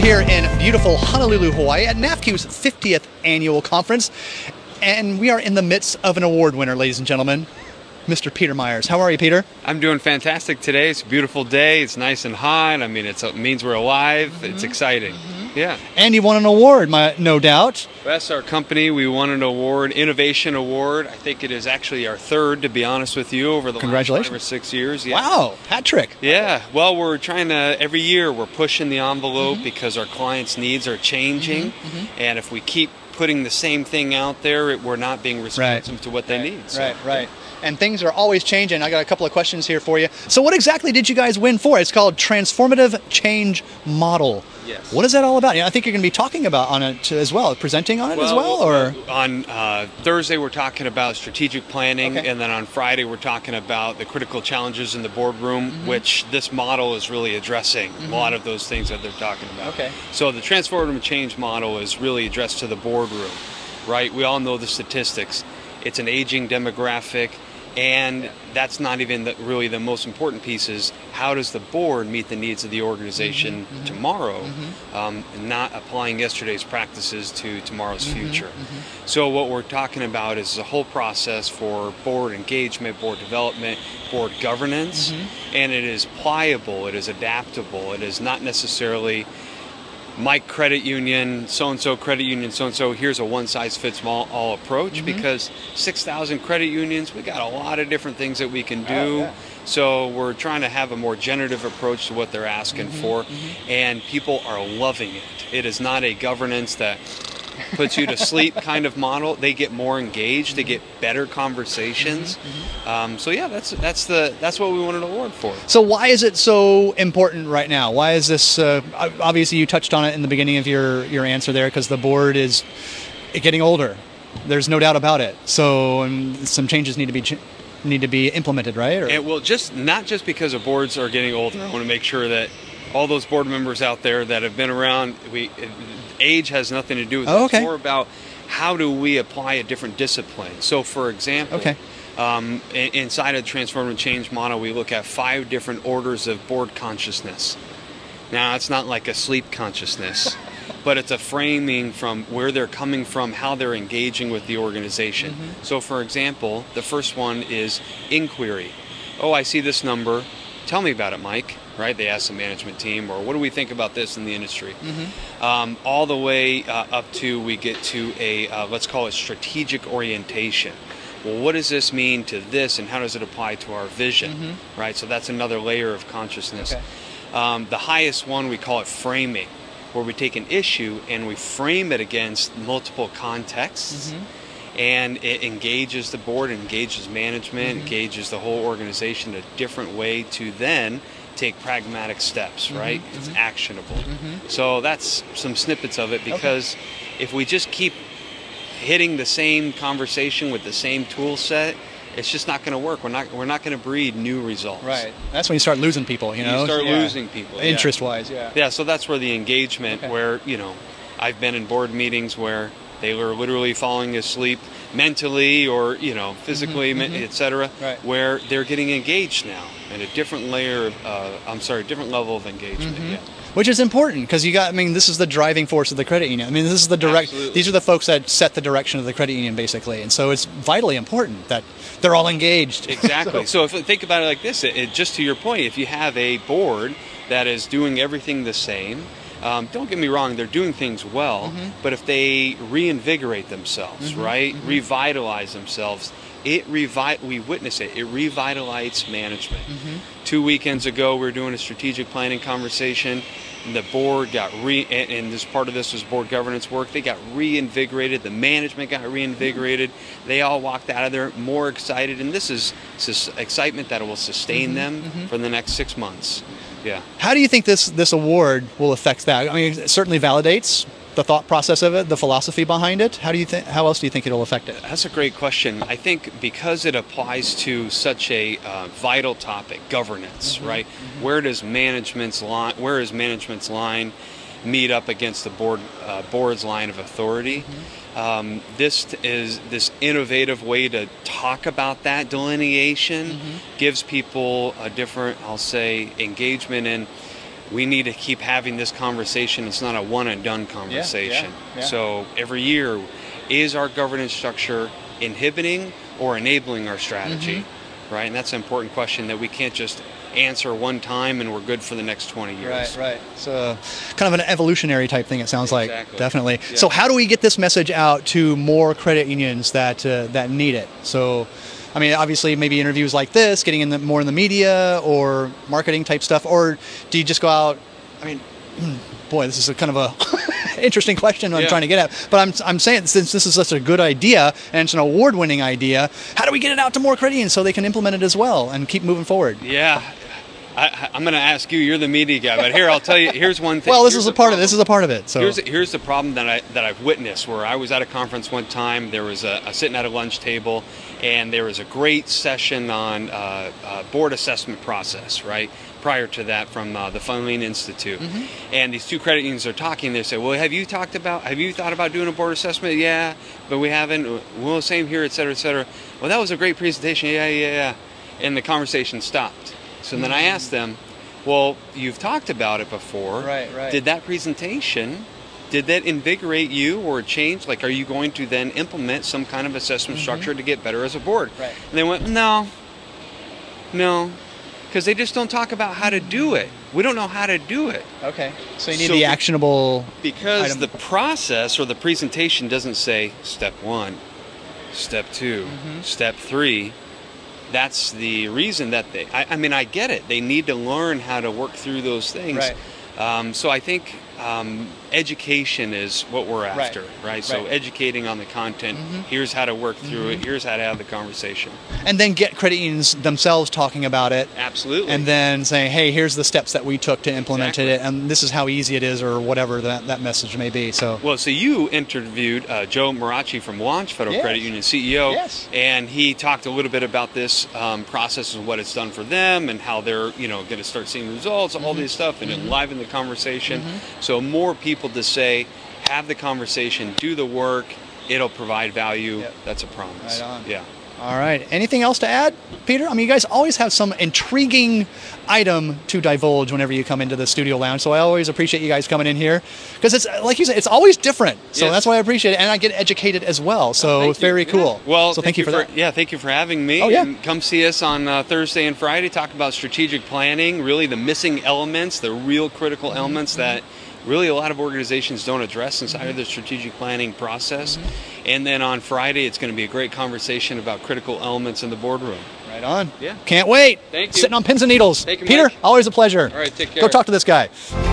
here in beautiful Honolulu, Hawaii at NAFCU's 50th annual conference. And we are in the midst of an award winner, ladies and gentlemen, Mr. Peter Myers. How are you, Peter? I'm doing fantastic today. It's a beautiful day. It's nice and hot. I mean, it means we're alive. It's exciting. Yeah. And you won an award, no doubt. That's our company. We won an award, Innovation Award. I think it is actually our third, to be honest with you, over the last 5 or 6 years. Yeah. Wow, hat trick. Yeah. Well, we're trying to, every year, we're pushing the envelope because our clients' needs are changing. And if we keep putting the same thing out there, we're not being responsive to what they need. So. Right. And things are always changing. I got a couple of questions here for you. So what exactly did you guys win for? It's called Transformative Change Model. Yes. What is that all about? I think you're going to be talking about on it as well, presenting on it as well? Or on Thursday we're talking about strategic planning, and then on Friday we're talking about the critical challenges in the boardroom, which this model is really addressing a lot of those things that they're talking about. Okay. So the Transformative Change Model is really addressed to the boardroom, right? We all know the statistics. It's an aging demographic. And that's not even really the most important piece. Is how does the board meet the needs of the organization tomorrow, not applying yesterday's practices to tomorrow's future. So what we're talking about is a whole process for board engagement, board development, board governance, and it is pliable, it is adaptable, it is not necessarily my credit union, so-and-so credit union, so-and-so, here's a one-size-fits-all approach, because 6,000 credit unions, we got a lot of different things that we can do. So we're trying to have a more generative approach to what they're asking for, and people are loving it. It is not a governance that puts you to sleep kind of model. They get more engaged, they get better conversations. So yeah, that's what we won an award for. So why is it so important right now? Why is this? Obviously, you touched on it in the beginning of your answer there, because the board is getting older. There's no doubt about it. So some changes need to be implemented, right? And well, not just because the boards are getting older. I want to make sure that all those board members out there that have been around, age has nothing to do with it. It's more about how do we apply a different discipline. So, for example, inside of the Transformative Change Model, we look at 5 different orders of board consciousness. Now, it's not like a sleep consciousness, but it's a framing from where they're coming from, how they're engaging with the organization. So, for example, the first one is inquiry. Oh, I see this number. Tell me about it, Mike. Right? They ask the management team, or what do we think about this in the industry? All the way up to we get to a, let's call it strategic orientation. Well, what does this mean to this, and how does it apply to our vision? Right? So that's another layer of consciousness. The highest one, we call it framing, where we take an issue and we frame it against multiple contexts. And it engages the board, engages management, engages the whole organization in a different way to then take pragmatic steps, right? It's actionable. So that's some snippets of it, because if we just keep hitting the same conversation with the same tool set, it's just not going to work. We're not going to breed new results. Right. That's when you start losing people, you know? You start losing people. Interest-wise, Yeah, so that's where the engagement, where, I've been in board meetings where they were literally falling asleep mentally or, physically, etc., where they're getting engaged now at a different layer of, different level of engagement. Which is important, because this is the driving force of the credit union. This is these are the folks that set the direction of the credit union, basically. And so it's vitally important that they're all engaged. Exactly. So if you think about it like this, just to your point, if you have a board that is doing everything the same, don't get me wrong, they're doing things well, but if they reinvigorate themselves, right, revitalize themselves, we witness it. It revitalizes management. 2 weekends ago, we were doing a strategic planning conversation. And the board got and this part of this was board governance work. They got reinvigorated. The management got reinvigorated. They all walked out of there more excited. And this is excitement that will sustain them for the next 6 months. Yeah. How do you think this award will affect that? It certainly validates the thought process of it, the philosophy behind it. How else do you think it'll affect it? That's a great question. I think because it applies to such a vital topic, governance, right? Where is management's line meet up against the board's line of authority? This innovative way to talk about that delineation gives people a different, I'll say, engagement in we need to keep having this conversation. It's not a one and done conversation. Yeah. So every year, is our governance structure inhibiting or enabling our strategy? Right? And that's an important question that we can't just answer one time and we're good for the next 20 years. Right. So kind of an evolutionary type thing, it sounds like. Definitely. Yeah. So how do we get this message out to more credit unions that need it? So, I mean, obviously maybe interviews like this, getting in more in the media or marketing type stuff, or do you just go out? I mean, boy, this is a kind of a interesting question I'm trying to get at. But I'm saying, since this is such a good idea and it's an award-winning idea, how do we get it out to more credit unions so they can implement it as well and keep moving forward? Yeah. I'm going to ask you. You're the media guy, but here I'll tell you. Here's one thing. Well, this is a part of it. This is a part of it. So here's the problem that I've witnessed. Where I was at a conference one time, there was a sitting at a lunch table, and there was a great session on board assessment process. Right prior to that, from the Funding Institute, and these two credit unions are talking. They say, "Well, have you thought about doing a board assessment?" "Yeah, but we haven't." "Well, same here, et cetera, et cetera." "Well, that was a great presentation." Yeah. And the conversation stopped. So then I asked them, well, you've talked about it before. Right. Did that presentation, did that invigorate you or change? Like, are you going to then implement some kind of assessment structure to get better as a board? Right. And they went, no, because they just don't talk about how to do it. We don't know how to do it. Okay. So you need the actionable Because item. the process or the presentation doesn't say step 1, step 2, step 3. That's the reason that I mean, I get it. They need to learn how to work through those things. Right. So I think education is what we're after, right? So educating on the content. Here's how to work through it. Here's how to have the conversation. And then get credit unions themselves talking about it. Absolutely. And then saying, hey, here's the steps that we took to implement it, and this is how easy it is, or whatever that message may be. So you interviewed Joe Marachi from Launch Federal Credit Union, CEO, and he talked a little bit about this process and what it's done for them, and how they're going to start seeing results, all this stuff, and enliven the conversation. So more people to say, have the conversation, do the work, it'll provide value. That's a promise. Right on. Yeah. All right. Anything else to add, Peter? I mean, you guys always have some intriguing item to divulge whenever you come into the studio lounge. So I always appreciate you guys coming in here, because it's, like you said, it's always different. So that's why I appreciate it, and I get educated as well. So very cool. Well, so thank you for that. Yeah, thank you for having me. And come see us on Thursday and Friday. Talk about strategic planning, really the missing elements, the real critical elements that really a lot of organizations don't address inside of the strategic planning process. And then on Friday, it's going to be a great conversation about critical elements in the boardroom. Right on. Yeah. Can't wait. Thank you. Sitting on pins and needles. Thank you, Peter, Mike. always a pleasure. All right, take care. Go talk to this guy.